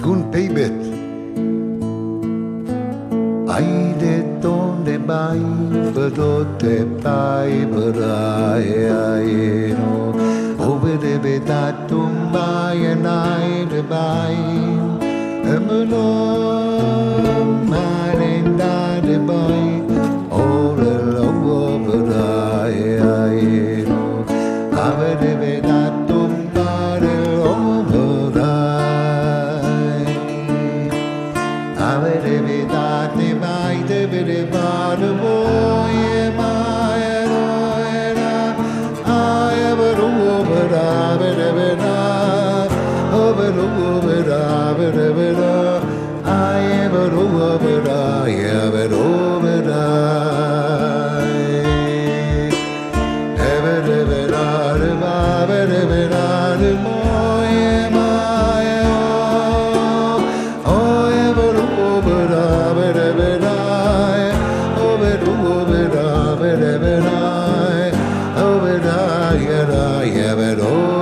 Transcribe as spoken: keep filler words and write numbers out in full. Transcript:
ניגון פי בית. Aide donde vai, vedote pai, verai aero. Over the betatum by and I the by. Emelo, man and the boy. All along over aero. Over the betatum by the over. Over the betatum. The very bad boy, my I ever over, over, over, over, I ever over, I ever over, ever, ever, ever, ever, I ever